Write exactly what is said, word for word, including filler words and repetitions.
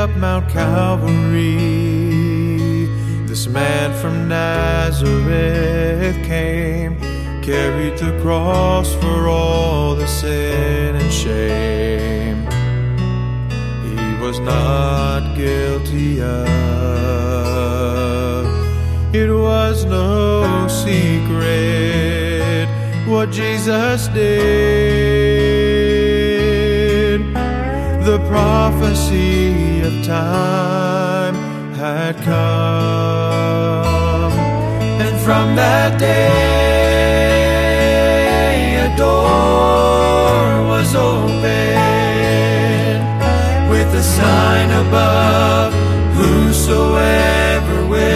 up Mount Calvary, this man from Nazareth came, carried the cross for all the sin and shame he was not guilty of. It was no secret what Jesus did. The prophecy of time had come, and from that day a door was open with a sign above, whosoever